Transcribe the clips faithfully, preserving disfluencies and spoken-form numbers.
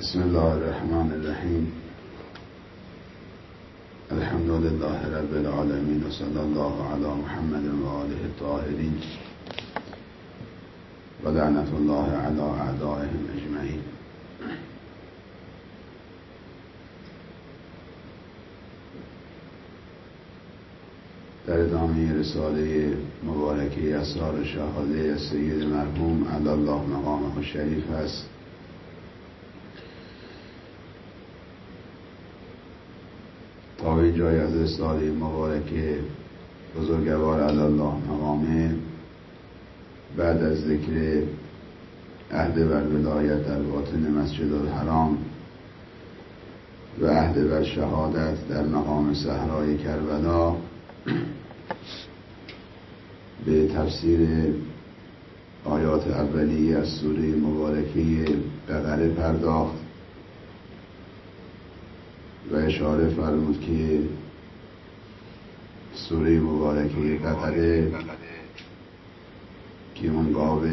بسم الله الرحمن الرحیم. الحمد لله رب العالمین و صلی الله علی محمد و آله الطاهرین و لعنت الله علی اعدائهم اجمعین. در ادامه رساله مبارکه اسرار شهاده سید مرحوم علی الله مقامه الشریف هست. تا به جای از رساله مبارکه بزرگوار علی الله مقامه، بعد از ذکر عهد بر ولایت در باطن مسجد الحرام و عهد بر شهادت در مقام صحرای کربلا، به تفسیر آیات اولیه از سوره مبارکه بقره پرداخت و اشاره فرمود که سوره مبارکه بقره که اون قاب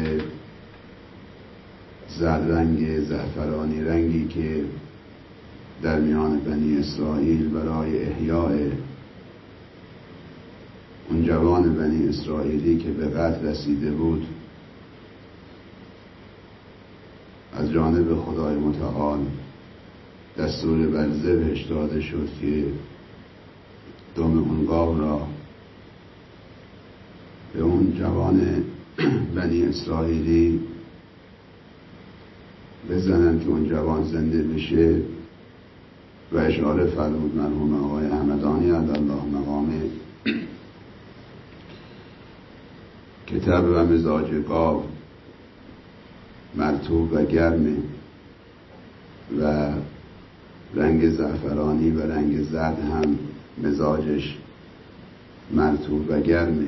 زرد رنگ زعفرانی رنگی که در میان بنی اسرائیل برای احیاء اون جوان بنی اسرائیلی که به قتل رسیده بود از جانب خدای متعال دستور بر ذبحش داده شد که دم اون قاب را به اون جوان بنی اسرائیلی بزنن که اون جوان زنده بشه و اشاره فرمود مرحوم آقای همدانی علی الله مقامه که طبع و مزاج قاب مرطوب و گرمه و رنگ زعفرانی و رنگ زرد هم مزاجش مرطوب و گرمه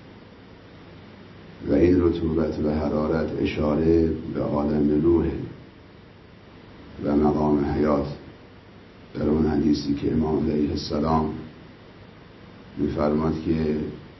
و این رطوبت و حرارت اشاره به عالم روحه و مقام حیات. در اون حدیثی که امام علیه السلام می‌فرماد که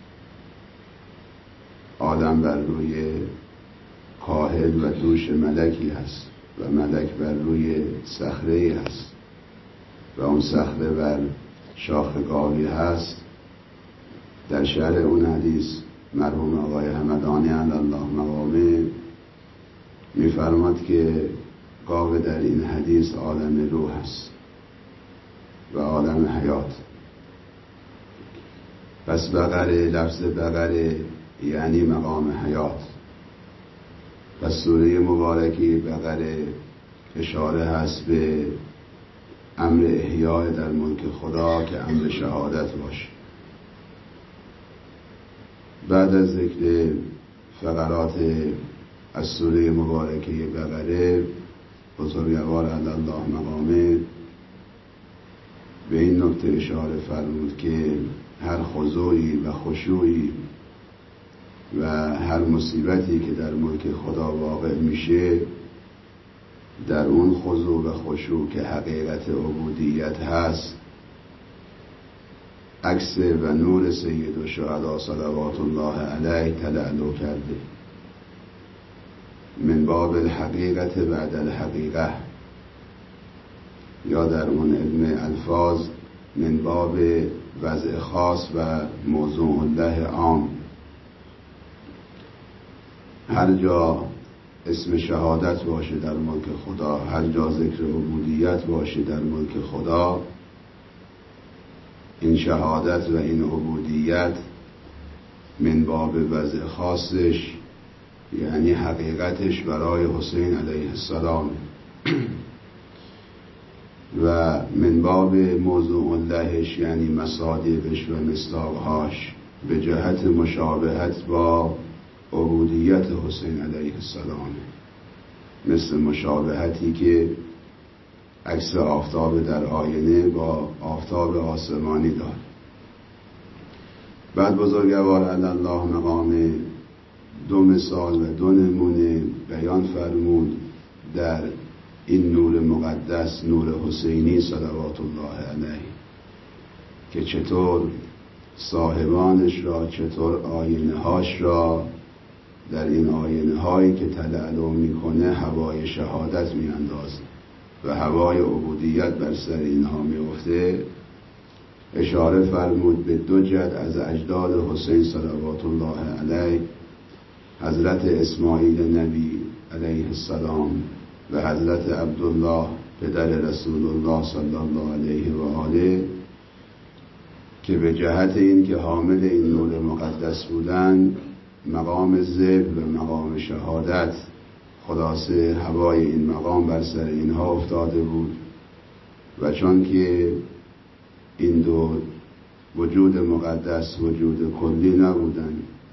آدم بر روی کاهل و دوش ملکی هست و ملک بر روی صخره‌ای هست و اون صخره بر شاخ گاوی هست. در شرح اون حدیث مرحوم آقای همدانی علی الله مقامه می‌فرماد که گاو در این حدیث عالم روح است و عالم حیات. پس بقره، لفظ بقره یعنی مقام حیات. پس سوره مبارکه بقره اشاره هست به امر احیاء در ملک خدا که امر شهادت باشه. بعد از ذکر فقرات از سوره مبارکه بقره، بزرگوار علی الله مقامه به این نکته اشاره فرمود که هر خضوعی و خشوعی و هر مصیبتی که در ملک خدا واقع میشه، در اون خضوع و خشوع که حقیقت عبودیت هست، عکس و نور سید الشهدا صلوات الله علیه تلالو کرده. من باب الحقیقت بعد الحقیقه، یا در اون علم الفاظ من باب وضع خاص و موضوع الله عام. هر جا اسم شهادت باشه در ملک خدا، هر جا ذکر عبودیت باشه در ملک خدا، این شهادت و این عبودیت من باب وضع خاصش یعنی حقیقتش برای حسین علیه السلام و من باب موضوع اللهش یعنی مصادیقش و مصداقهاش به جهت مشابهت با عبودیت حسین علیه السلام، مثل مشابهتی که عکس آفتاب در آینه با آفتاب آسمانی داره. بعد بزرگوار علی الله مقامه دو مثال و دو نمونه بیان فرمود در این نور مقدس، نور حسینی صلوات الله علیه، که چطور صاحبانش را، چطور آینه هاش را در این آینه هایی که تلالو میکنه هوای شهادت میاندازه و هوای عبودیت بر سر اینها میفته، اشاره فرمود به دو جد از اجداد حسین صلوات الله علیه، حضرت اسماعیل نبی علیه السلام و حضرت عبدالله پدر رسول الله صلی الله علیه و آله، که به جهت این که حامل این نور مقدس بودن، مقام ذبح و مقام شهادت، خلاصه هوای این مقام بر سر اینها افتاده بود. و چون که این دو وجود مقدس وجود کلی نبودن،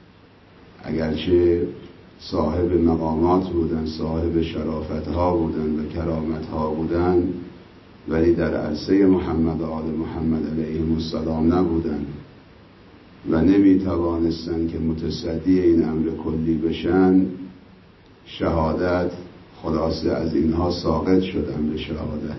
اگرچه صاحب مقامات بودن، صاحب شرافت ها بودن و کرامت ها بودن، ولی در عرصه محمد و آل محمد علیهم السلام نبودن و نمی توانستن که متصدی این امر کلی بشن. شهادت خلاصه از اینها ساقط شد، امر شهادت.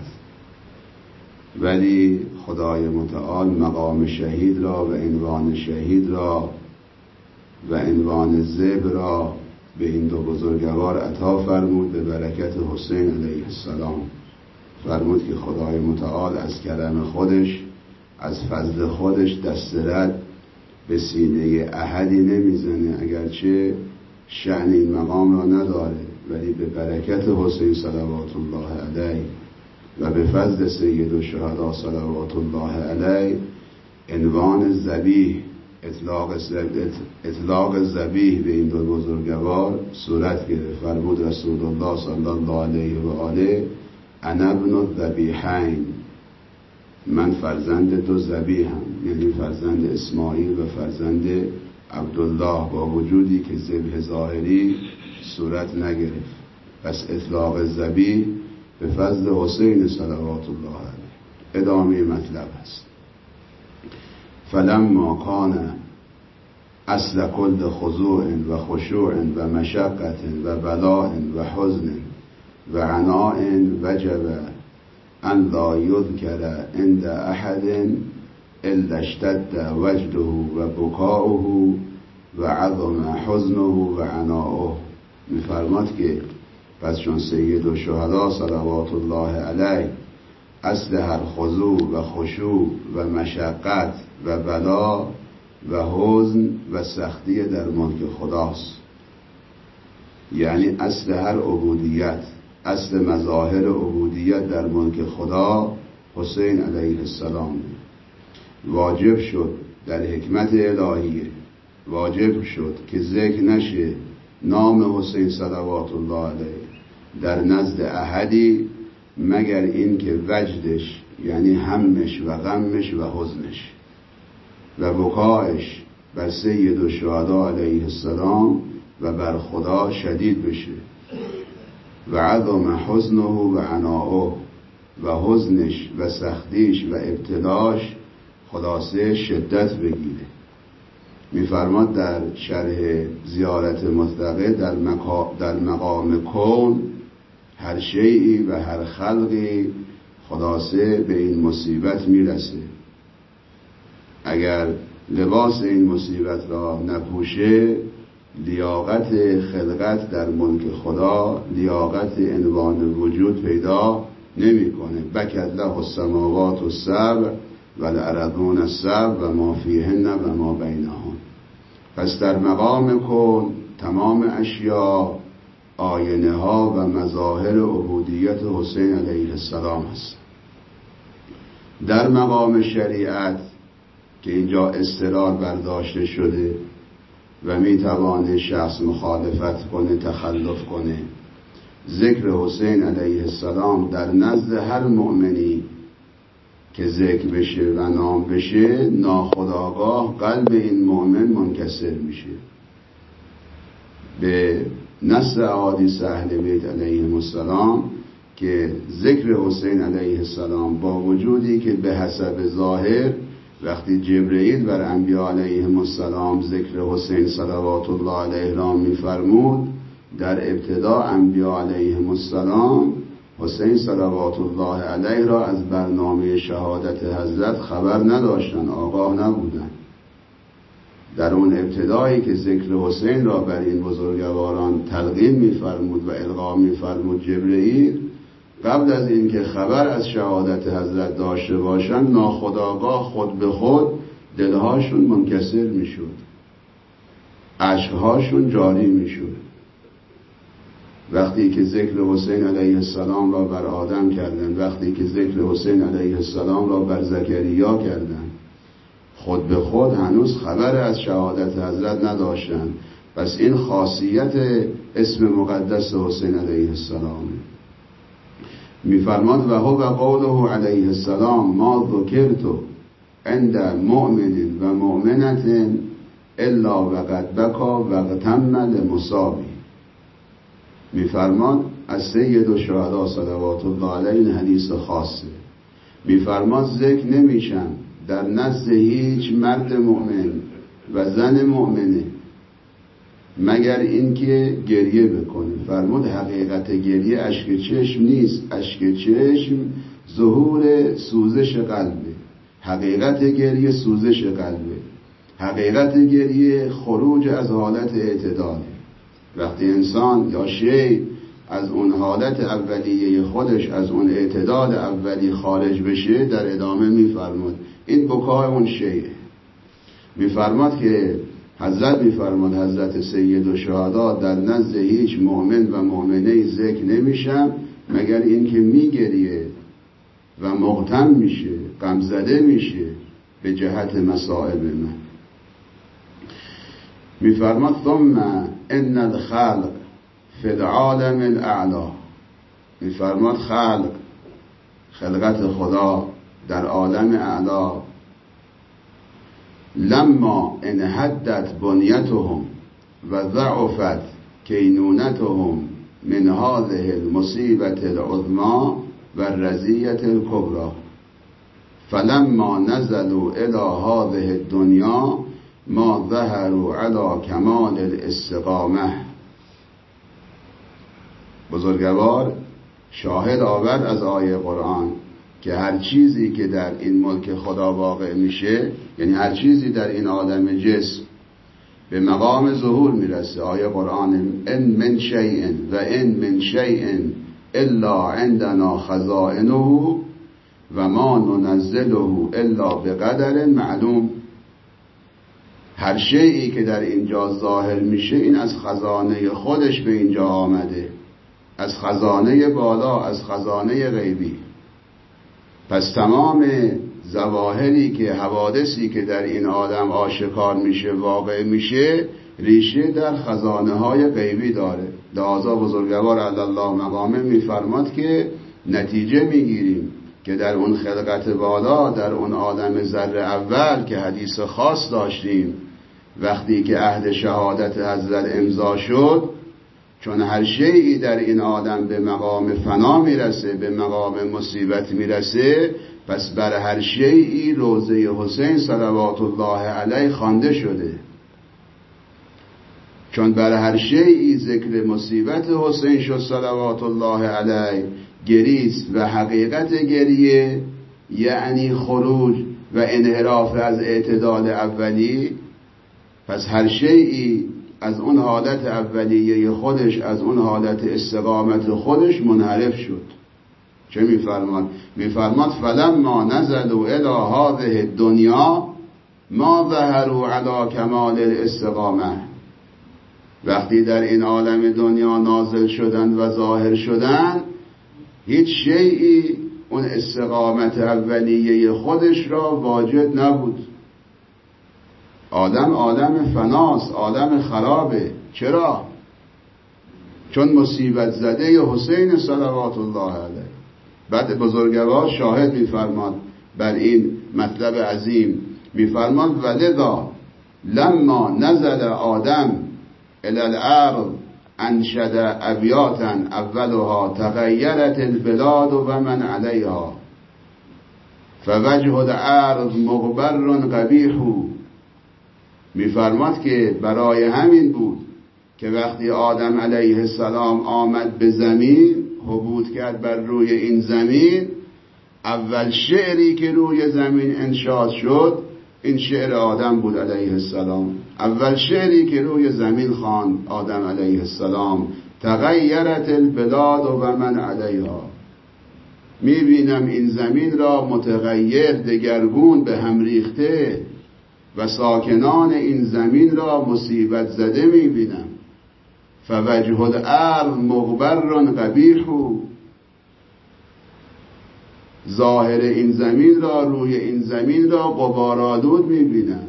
ولی خدای متعال مقام شهید را و عنوان شهید را و عنوان ذبح را به این دو بزرگوار عطا فرمود به برکت حسین علیه السلام. فرمود که خدای متعال از کرم خودش، از فضل خودش دست رد به سینه احدی نمیزنه، اگرچه شأن این مقام را نداره، ولی به برکت حسین صلوات الله علیه و به فضل سید الشهدا صلوات الله علیه عنوان ذبیح، اطلاق اطلاق ذبیح به این دو بزرگوار صورت گرفت. فرمود رسول الله صلی الله علیه و آله: انا ابن الذبیحین، من فرزند دو ذبیحم، یعنی فرزند اسماعیل و فرزند عبدالله، با وجودی که ذبح ظاهری صورت نگرفت. پس اطلاق ذبیح به فضل حسین صلوات الله علیه. ادامه مطلب است: فلما کان اصل کل خضوع و خشوع و مشقت و بلاء و حزن و عناء وجب ان لا یذکر عند احد الا اشتد وجده و بکاؤه و عظم حزنه و عناؤه. می‌فرماد که پس چون سید الشهدا صلوات الله علیه اصل هر خضوع و خشوع و مشقت و بلا و حزن و سختی در ملک خداست، یعنی اصل هر عبودیت، اصل مظاهر عبودیت در ملک خدا حسین علیه السلام. واجب شد در حکمت الهیه، واجب شد که ذکر نشه نام حسین صلوات الله علیه در نزد احدی مگر این که وجدش، یعنی همش و غمش و حزنش و بکایش بر سید الشهدا علیه السلام و بر خدا شدید بشه، و عظم حزنه و عناؤه، و حزنش و سختیش و ابتلاش خلاصه شدت بگیره. میفرماد در شرح زیارت مطلقه در, مقا... در مقام کون هر شیئی و هر خلقی خلاصه به این مصیبت میرسه. اگر لباس این مصیبت را نپوشه، لیاقت خلقت در ملک خدا، لیاقت عنوان وجود پیدا نمیکنه. بکت له السماوات السبع و الارضون السبع و ما فیهن و ما بینهن. پس در مقام کون تمام اشیاء آینه ها و مظاهر عبودیت حسین علیه السلام است. در مقام شریعت که اینجا اضطرار برداشته شده و میتوانه شخص مخالفت کنه، تخلف کنه، ذکر حسین علیه السلام در نزد هر مؤمنی که ذکر بشه و نام بشه، ناخودآگاه قلب این مؤمن منکسر میشه. به نص احادیث اهل بیت علیهم السلام که ذکر حسین علیه السلام با وجودی که به حسب ظاهر وقتی جبرئیل بر انبیا علیهم السلام ذکر حسین صلوات الله علیه را میفرمود، در ابتدا انبیا علیهم السلام حسین صلوات الله علیه را از برنامه شهادت حضرت خبر نداشتن، آگاه نبودن. در اون ابتدایی که ذکر حسین را بر این بزرگواران تلقین میفرمود و القا میفرمود جبرئیل، قبل از اینکه خبر از شهادت حضرت داشته باشن، ناخودآگاه خود به خود دلهاشون منکسر میشد، اشکهاشون جاری میشد. وقتی که ذکر حسین علیه السلام را بر آدم کردند، وقتی که ذکر حسین علیه السلام را بر زکریا کردند، خود به خود هنوز خبر از شهادت حضرت نداشتند. پس این خاصیت اسم مقدس حسین علیه السلام. میفرماد و هو قوله علیه السلام ما ذکرت عند مؤمن و مؤمنة الا وقد بکا وقتم لمصابی. میفرماد از سید الشهدا صلوات الله علیه این حدیث خاصه. میفرماد ذکر نمیشم در نزد هیچ مرد مؤمن و زن مؤمنه مگر اینکه گریه بکنه. فرمود حقیقت گریه اشک چشم نیست، اشک چشم ظهور سوزش قلبه. حقیقت گریه سوزش قلبه، حقیقت گریه خروج از حالت اعتداله. وقتی انسان یا شی از اون حالت اولیه خودش، از اون اعتدال اولی خارج بشه، در ادامه میفرماد این بکای اون شیه. میفرماد که حضرت میفرماد حضرت سید الشهدا در نزد هیچ مؤمن و مؤمنه ذکر نمیشم مگر اینکه میگریه و مغتم میشه، غمزده میشه به جهت مصائب من. میفرماد ثم ان الخلق فی العالم الاعلا. میفرماد خلق، خلقت خدا در عالم اعلا، لما انحدت بنیتهم و ضعفت کینونتهم من هذه المصیبت العظمی و الرزیة الکبری فلما نزلوا الى هذه الدنیا ما ظهروا على کمال الاستقامه. بزرگوار شاهد آورد از آیه قرآن که هر چیزی که در این ملک خدا واقع میشه، یعنی هر چیزی در این عالم جسم به مقام ظهور میرسه. آیه قرآن ان من شیء و ان من شیء الا عندنا خزائنه و ما ننزله الا بقدر معلوم. هر شیئی که در اینجا ظاهر میشه این از خزانه خودش به اینجا آمده، از خزانه بالا، از خزانه غیبی. پس تمام ظواهری که حوادثی که در این عالم آشکار میشه، واقع میشه، ریشه در خزانه های غیبی داره. لذا بزرگوار علی الله مقامه میفرماد که نتیجه میگیریم که در اون خلقت بالا، در اون عالم ذره اول که حدیث خاص داشتیم، وقتی که عهد شهادت حضرت امضا شد، چون هر شیئی در این عالم به مقام فنا میرسه، به مقام مصیبت میرسه، پس بر هر شیئی روضه حسین صلوات الله علیه خوانده شده. چون بر هر شیئی ذکر مصیبت حسین شد صلوات الله علیه، گریست و حقیقت گریه یعنی خروج و انحراف از اعتدال اولی. پس هر شیئی از اون حالت اولیه خودش، از اون حالت استقامت خودش منحرف شد. چه میفرماد؟ میفرماد فلما نزلوا الی هذه الدنیا ما ظهروا علی کمال الاستقامه. وقتی در این عالم دنیا نازل شدند و ظاهر شدند، هیچ شیئی اون استقامت اولیه خودش را واجد نبود. آدم عالم فناست، عالم خرابه. چرا؟ چون مصیبت زده حسین صلوات الله علیه. بعد بزرگوار شاهد میفرماد بر این مطلب عظیم، میفرماد ولذا لما نزل آدم الی الارض انشد ابیاتا اولها تغیرت البلاد و من علیها فوجه الارض مغبر قبیح. میفرماد که برای همین بود که وقتی آدم علیه السلام آمد به زمین، حبوط کرد بر روی این زمین، اول شعری که روی زمین انشاد شد این شعر آدم بود علیه السلام. اول شعری که روی زمین خواند آدم علیه السلام، تغیرت البلاد و من علیها. میبینم این زمین را متغیر دگرگون به هم ریخته و ساکنان این زمین را مصیبت زده میبینم. فوجه الارض مغبر قبیح، ظاهر این زمین را، روی این زمین را غبارآلود میبینم.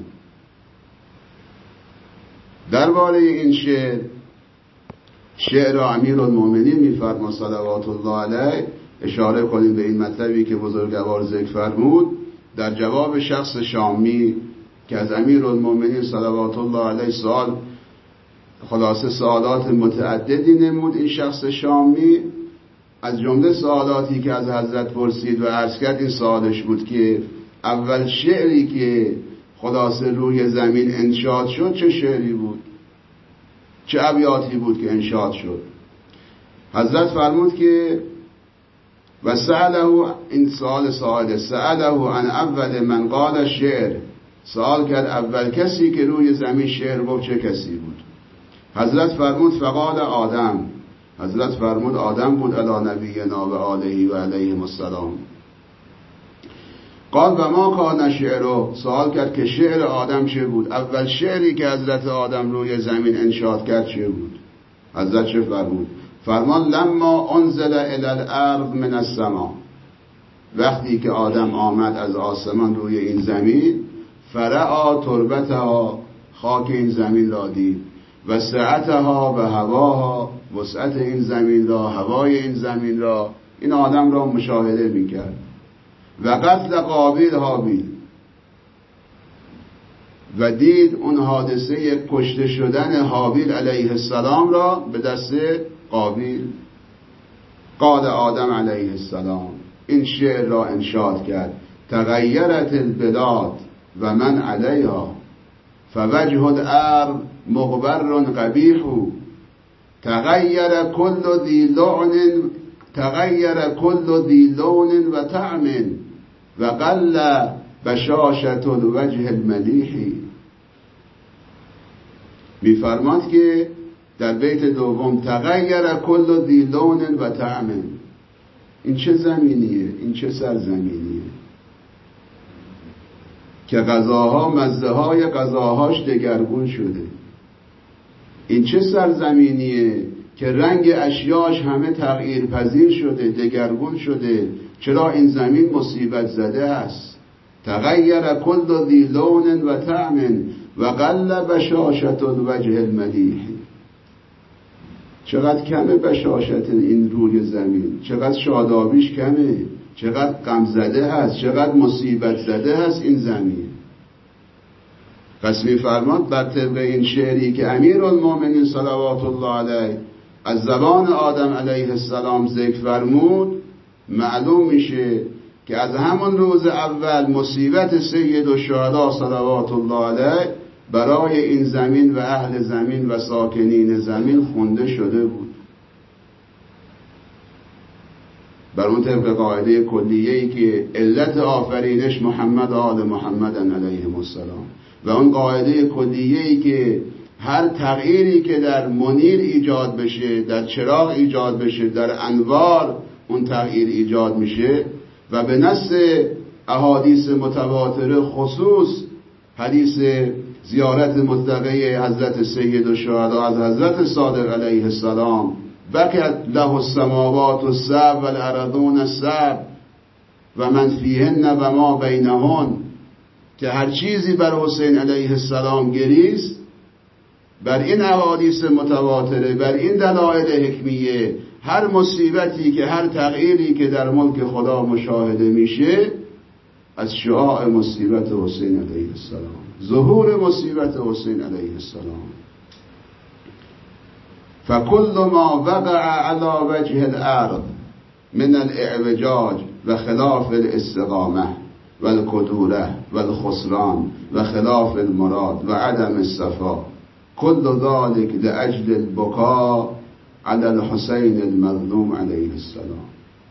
درباره این شعر شعر را امیرالمومنین میفرما صلوات الله علیه اشاره کنیم به این مطلبی که بزرگوار ذکر فرمود در جواب شخص شامی که از امیرالمومنین صلوات الله علیه سوال خلاصه سوالات متعددی نمود. این شخص شامی از جمله سوالاتی که از حضرت پرسید و عرض کرد این سوالش بود که اول شعری که خلاصه روی زمین انشاد شد چه شعری بود، چه ابیاتی بود که انشاد شد؟ حضرت فرمود که و سأله، این سوال سواله، سأله عن اول من قال شعر، سوال کرد اول کسی که روی زمین شعر گفت چه کسی بود؟ حضرت فرمود فقال آدم، حضرت فرمود آدم بود علی نبینا و آله و علیهم السلام. قال و ما کان شعره، سوال کرد که شعر آدم چه بود؟ اول شعری که حضرت آدم روی زمین انشاد کرد چه بود؟ حضرت چه فرمود؟ فرمان لما انزل الی الارض من السما، وقتی که آدم آمد از آسمان روی این زمین، فرعا تربتها، خاک این زمین را دید، و سعتها و هواها، وسعت این زمین را، هوای این زمین را، این آدم را مشاهده میکرد. و قتل قابیل حابیل، و دید اون حادثه کشته شدن حابیل علیه السلام را به دست قابیل. قال آدم علیه السلام، این شعر را انشاد کرد تغیرت البلاد و من علیها فوجه الارض مغبر قبیح، تغیر کل ذی لون تغیر کل ذی لون و طعم و قل بشاشة الوجه الملیح. میفرماد که در بیت دوم تغیر کل ذی لون و طعم، این چه زمینیه، این چه سرزمینیه که غذاها مزه های غذاهاش دگرگون شده. این چه سرزمینیه که رنگ اشیاش همه تغییر پذیر شده، دگرگون شده. چرا این زمین مصیبت زده است؟ تغیر کل ذی لون و طعم و قل بشاشة الوجه الملیح. چقدر کمه بشاشت این روی زمین، چقدر شادابیش کمه، چقدر غم زده هست، چقدر مصیبت زده هست این زمین. پس می‌فرماد بر طبق این شعری که امیرالمومنین صلوات الله علیه از زبان آدم علیه السلام ذکر فرمود، معلوم میشه که از همون روز اول مصیبت سید الشهدا صلوات الله علیه برای این زمین و اهل زمین و ساکنین زمین خونده شده بود. بر اون طبق قاعده کلیه‌ای که علت آفرینش محمد آل محمد علیهم السلام، و اون قاعده کلیه‌ای که هر تغییری که در منیر ایجاد بشه، در چراغ ایجاد بشه، در انوار اون تغییر ایجاد میشه. و به نص احادیث متواتره خصوص حدیث زیارت مطلقه حضرت سید الشهدا از حضرت صادق علیه السلام، بکت له السماوات السبع والارضون السبع و من فیهن و ما بینهن، که هر چیزی بر حسین علیه السلام گریست. بر این احادیث متواتره، بر این دلایل حکمیه، هر مصیبتی که، هر تغییری که در ملک خدا مشاهده میشه از شعاع مصیبت حسین علیه السلام، ظهور مصیبت حسین علیه السلام. فکل ما وقع علی وجه الارض من الاعوجاج و خلاف الاستقامه و الکدوره و الخسران و خلاف المراد و عدم الصفا، کل ذلك لأجل البکاء علی الحسین المظلوم علیه السلام.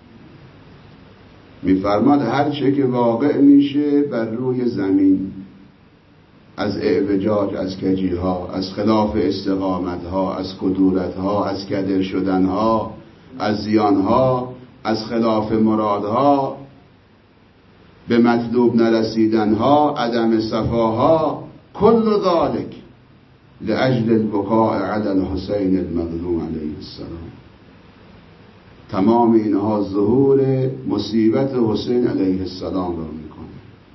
میفرماد هر چه که واقع میشه بر روی زمین از اعوجاج، از کجی ها، از خلاف استقامت ها، از کدورت ها، از کدر شدن ها، از زیان ها، از خلاف مرادها، به مطلوب نرسیدنها، عدم صفاها، کل ذالک لأجل البکاء علی الحسین المظلوم علیه السلام. تمام اینها ظهور مصیبت حسین علیه السلام را میکنه.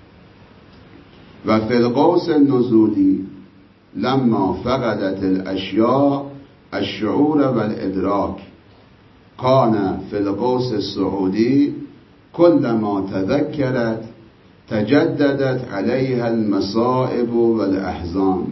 و فی القوس النزولی لما فقدت الاشیاء الشعور والادراک کان فی القوس السعودی كلما تذكرت تجددت عليها المصائب والاحزان.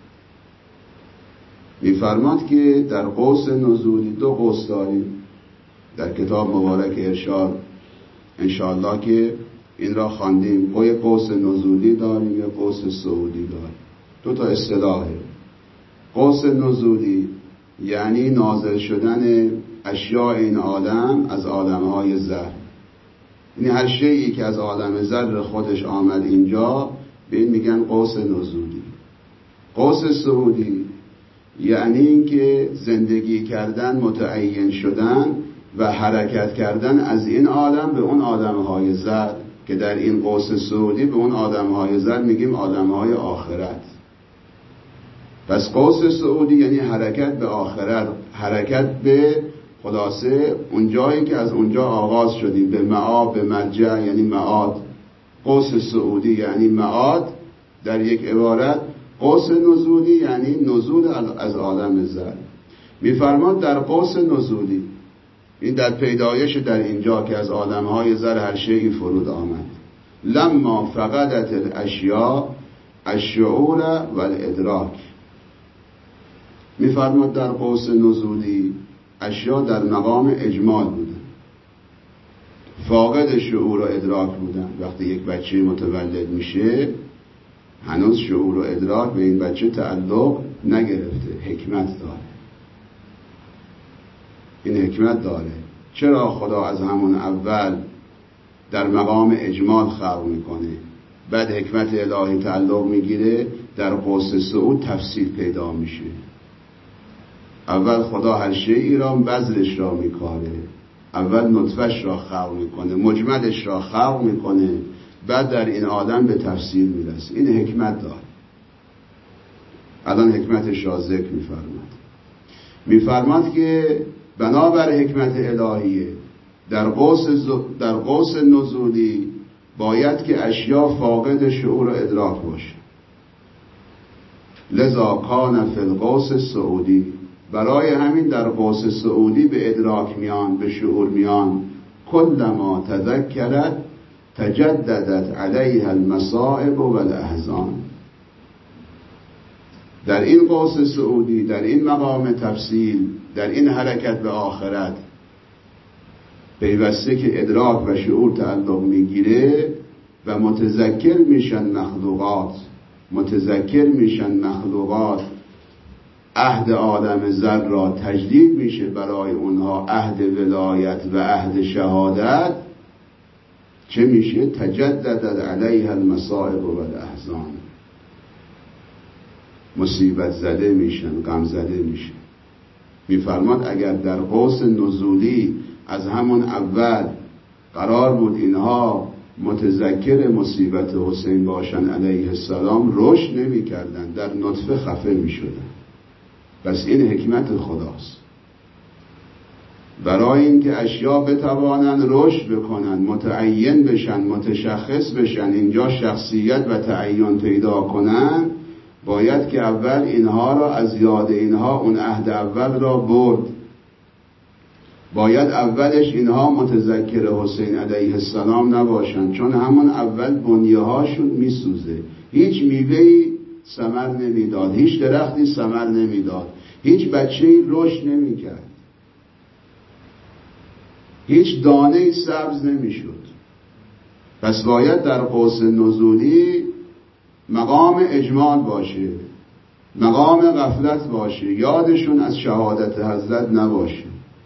میفرماد که در قوس نزولی دو قوس داریم در کتاب مبارک ارشاد، انشاءالله که این را خواندیم. قوی قوس نزولی داریم یا قوس سعودی داریم. دو تا اصطلاحه. قوس نزولی یعنی نازل شدن اشیاء این عالم از عالمهای ذر، یعنی هر شیئی که از عالم ذر خودش آمد اینجا به این میگن قوس نزولی. قوس سعودی یعنی اینکه زندگی کردن، متعین شدن و حرکت کردن از این عالم به اون عالمهای ذر، که در این قوس سعودی به اون عالمهای ذر میگیم عالمهای آخرت. پس قوس سعودی یعنی حرکت به آخرت، حرکت به خلاصه اون جایی که از اونجا آغاز شدیم، به معاد، به مرجع یعنی معاد. قوس سعودی یعنی معاد در یک عبارت. قوس نزولی یعنی نزول از عالم ذر. میفرماد در قوس نزولی، این در پیدایش در اینجا که از عالمهای ذر هر شیئی فرود آمد، لما فقدت الاشیاء الشعور والادراک. میفرماد در قوس نزولی اشیا در مقام اجمال بودن، فاقد شعور و ادراک بودن. وقتی یک بچه متولد میشه هنوز شعور و ادراک به این بچه تعلق نگرفته. حکمت داره، این حکمت داره. چرا خدا از همون اول در مقام اجمال خلق میکنه، بعد حکمت الهی تعلق میگیره؟ در قوس سعود تفصیل پیدا میشه. اول خدا هر شیئی را بذرش را میکاره، اول نطفش را خلق میکنه، مجملش را خلق میکنه، بعد در این عالم به تفصیل میرسه. این حکمت داره. الان حکمتش را ذکر میفرماد. میفرماد که بنابر حکمت الهیه در قوس ز... در قوس نزولی باید که اشیا فاقد شعور و ادراک باشه. لذا کان فی القوس السعودی، برای همین در قوس سعودی به ادراک میان، به شعور میان. کلما تذکرت تجددت علیها المصائب والاحزان. در این قوس سعودی، در این مقام تفصیل، در این حرکت به آخرت، پیوسته که ادراک و شعور تعلق میگیره و متذکر میشن مخلوقات، متذکر میشن مخلوقات عهد عالم ذر را تجدید میشه برای اونها، عهد ولایت و عهد شهادت. چه میشه؟ تجددت علیها المصائب والاحزان. مصیبت زده میشن، غم زده میشن. میفرماد اگر در قوس نزولی از همون اول قرار بود اینها متذکر مصیبت حسین باشن علیه السلام، رشد نمی کردن، در نطفه خفه می شدن. پس این حکمت خداست. برای اینکه اشیا بتوانند رشد بکنن، متعین بشن، متشخص بشن، اینجا شخصیت و تعین پیدا کنن، باید که اول اینها را از یاد اینها اون عهد اول را برد. باید اولش اینها متذکر حسین علیه السلام نباشن، چون همون اول بنیه هاشون میسوزه. هیچ میوهی ثمر نمیداد، هیچ درختی ثمر نمیداد، هیچ بچه‌ای رشد نمیکرد، هیچ دانه‌ای سبز نمیشد. پس باید در قوس نزولی مقام اجمال باشه، مقام غفلت باشه، یادشون از شهادت حضرت نباشه.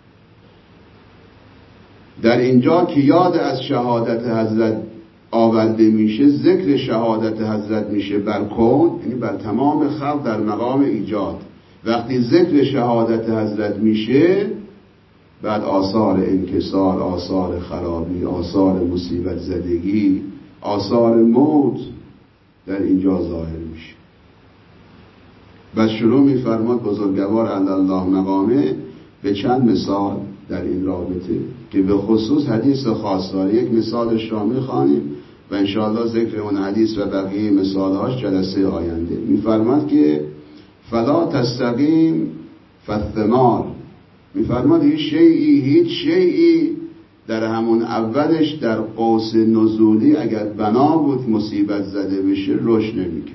در اینجا که یاد از شهادت حضرت آورده میشه، ذکر شهادت حضرت میشه بر کون، یعنی بر تمام خلق در مقام ایجاد. وقتی ذکر شهادت حضرت میشه، بعد آثار انکسار، آثار خرابی، آثار مصیبت زدگی، آثار موت در اینجا ظاهر میشه. و شروع می‌فرماد بزرگوار الله مقامه به چند مثال در این رابطه که به خصوص حدیث خاص داره. یک مثالش را می‌خوانیم و انشاءالله ذکر اون حدیث و بقیه مثالهاش جلسه آینده. می‌فرماد که فلا تستقیم فالثمار، می‌فرماد هیچ شیئی هیچ شیئی در همون اولش در قوس نزولی اگر بنا بود مصیبت زده بشه رشد نمی‌کرد،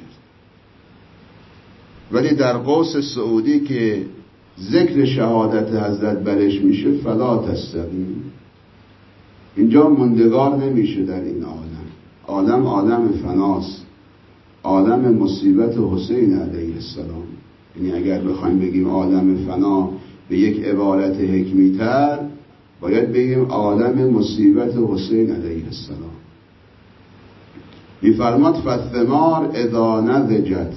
ولی در قوس سعودی که ذکر شهادت حضرت برش میشه فلا تستقیم، اینجا مندگار نمیشه در این عالم. عالم عالم فناست، عالم مصیبت حسین علیه السلام. یعنی اگر بخوایم بگیم عالم فنا به یک عبارت حکمی تر باید بگیم عالم مصیبت حسین علیه السلام. میفرماد فالثمار اذا نضجت،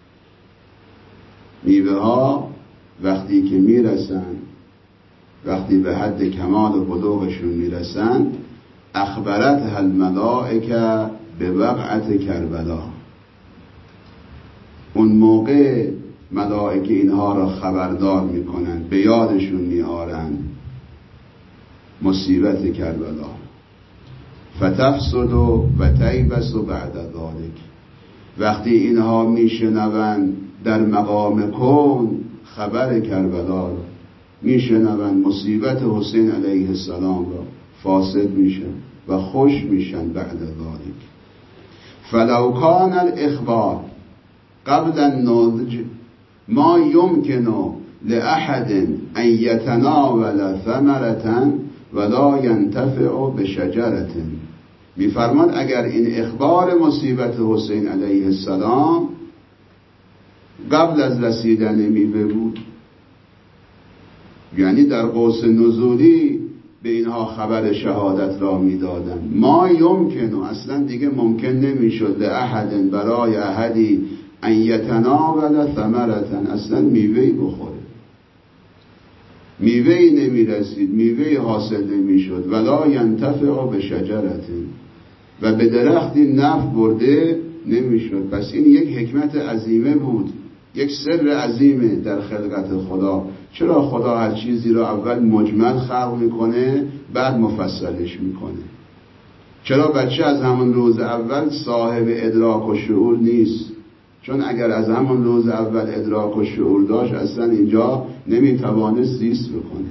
میوه ها وقتی که میرسن، وقتی به حد کمال و بلوغشون میرسن، اخبرت الملائکه به وقعت کربلا، اون موقع ملائکه اینها را خبردار میکنن، به یادشون میارن مصیبت کربلا. فتفسد و تیبس و بعد ذلک، وقتی اینها میشنون در مقام کون خبر کربلا را، میشنون مصیبت حسین علیه السلام را، فاسد میشن و خوش میشن بعد ذلک. فلو کان الاخبار قبل النضج ما يمكن لأحد ان يتناول ثمرة ولا ينتفع بشجرة، میفرماد اگر این اخبار مصیبت حسین علیه السلام قبل از رسیدن میوه بود، یعنی در قوس نزولی به اینها خبر شهادت را میدادن، ما یمکن، اصلا دیگه ممکن نمیشد لأحد، برای احدی ان یتناول ثمرتن، اصلا میوهی بخوره، میوهی نمیرسید، میوهی حاصل نمیشد، ولا ینتفع بشجرتن، و به درختی نفع برده نمیشد. پس این یک حکمت عظیمه بود، یک سر عظیمه در خلقت خدا. چرا خدا هر چیزی را اول مجمل خلق میکنه بعد مفصلش میکنه؟ چرا بچه از همون روز اول صاحب ادراک و شعور نیست؟ چون اگر از همون روز اول ادراک و شعور داشت اصلا اینجا نمیتوانه زیست بکنه.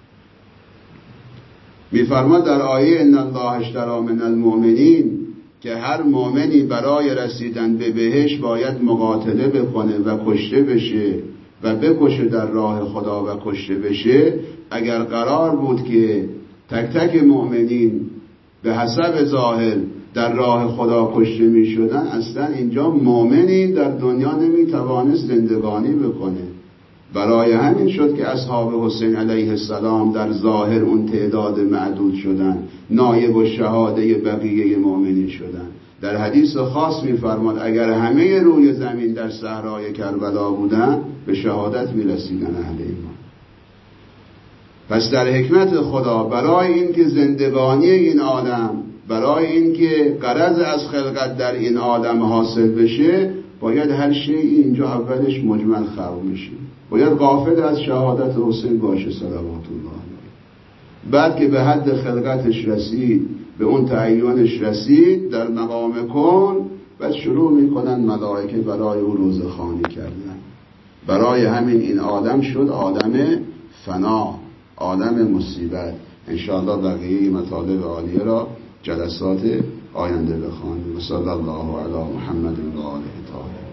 میفرماد در آیه ان الله اشتری من المؤمنین که هر مؤمنی برای رسیدن به بهشت باید مقاتله بکنه و کشته بشه و بکشه در راه خدا و کشته بشه. اگر قرار بود که تک تک مؤمنین به حسب ظاهر در راه خدا کشته می شدن، اصلا اینجا مؤمنی در دنیا نمی توانست زندگانی بکنه. برای همین شد که اصحاب حسین علیه السلام در ظاهر اون تعداد معدود شدن، نایب و شهاده بقیه مؤمنین شدن. در حدیث خاص می فرماد اگر همه روی زمین در صحرای کربلا بودن به شهادت می رسیدن اهل ایمان. پس در حکمت خدا برای این که زندگانی این عالم، برای این که غرض از خلقت در این عالم حاصل بشه، باید هر شیء اینجا اولش مجمل خلق بشه، باید غافل از شهادت حسین باشه صلوات الله علیه. بعد که به حد خلقتش رسید، به اون تعیینش رسید در مقام کون، بعد شروع میکنن ملائکه برای او روزخوانی کردن. برای همین این عالم شد عالم فنا، عالم مصیبت. انشاءالله بقیه مطالب عالیه را جلسات آینده بخوانیم. صلی الله علی محمد و آله طاهرین.